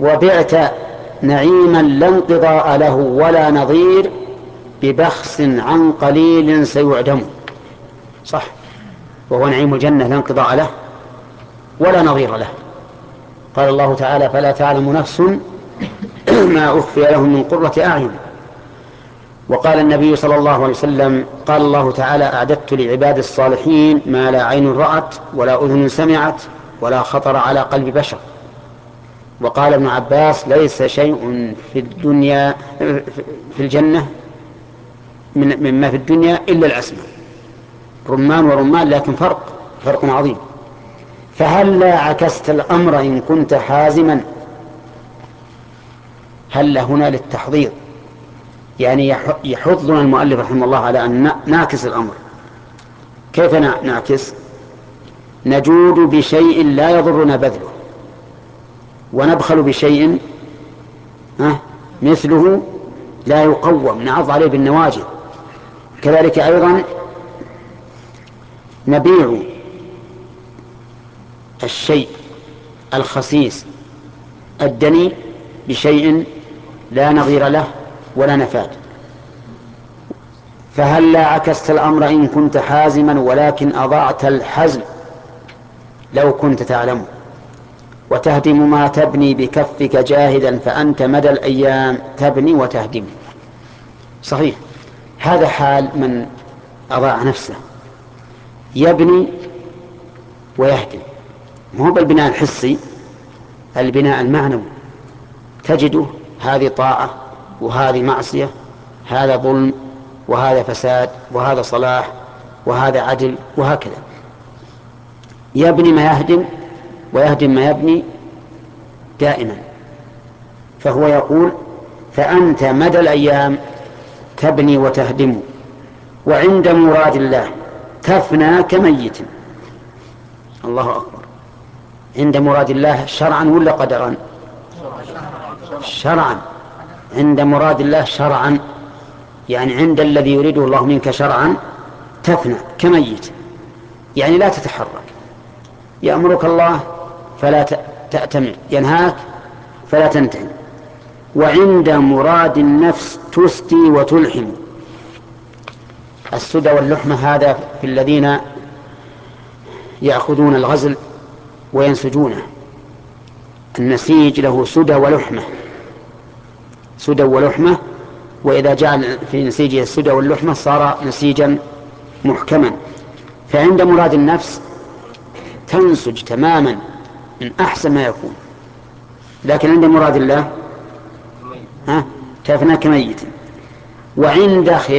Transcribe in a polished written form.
وبعت نعيما لا انقضاء له ولا نظير ببخس عن قليل سيعدم. صح، وهو نعيم الجنة لا انقضاء له ولا نظير له. قال الله تعالى: فلا تعلم نفس ما أخفي لهم من قرة أعين. وقال النبي صلى الله عليه وسلم: قال الله تعالى: أعددت لعباد الصالحين ما لا عين رأت ولا أذن سمعت ولا خطر على قلب بشر. وقال ابن عباس: ليس شيء في الدنيا في الجنة مما في الدنيا إلا الأسماء. رمان ورمان، لكن فرق عظيم. فهل لا عكست الأمر إن كنت حازما؟ هل هنا للتحضير، يعني يحضنا المؤلف رحمه الله على أن نعكس الأمر. كيف نعكس؟ نجود بشيء لا يضرنا بذله، ونبخل بشيء مثله لا يقوم، نعض عليه بالنواجذ. كذلك أيضا نبيع الشيء الخسيس الدني بشيء لا نظير له ولا نفاد. فهل لا عكست الأمر إن كنت حازما ولكن أضعت الحزم لو كنت تعلم، وتهدم ما تبني بكفك جاهدا فأنت مدى الأيام تبني وتهدم. صحيح، هذا حال من أضاع نفسه، يبني ويهدم. مو بالبناء الحسي، البناء المعنوي، تجده هذه طاعة وهذه معصية، هذا ظلم وهذا فساد، وهذا صلاح وهذا عدل، وهكذا. يبني ما يهدم ويهدم ما يبني دائما. فهو يقول: فأنت مدى الأيام تبني وتهدم، وعند مراد الله تفنى كميت. الله أكبر! عند مراد الله شرعا ولا قدرا؟ شرعا. عند مراد الله شرعا، يعني عند الذي يريده الله منك شرعا تفنى كميت، يعني لا تتحرك. يأمرك الله فلا تأتمر، ينهاك فلا تنتهي. وعند مراد النفس تسدي وتلحم. السدى واللحمة هذا في الذين يأخذون الغزل وينسجونه. النسيج له سدى ولحمة، سدى ولحمة، وإذا جعل في نسيجه السدى واللحمة صار نسيجا محكما. فعند مراد النفس تنسج تماما من أحسن ما يكون، لكن عند مراد الله تفنى كميت. وعند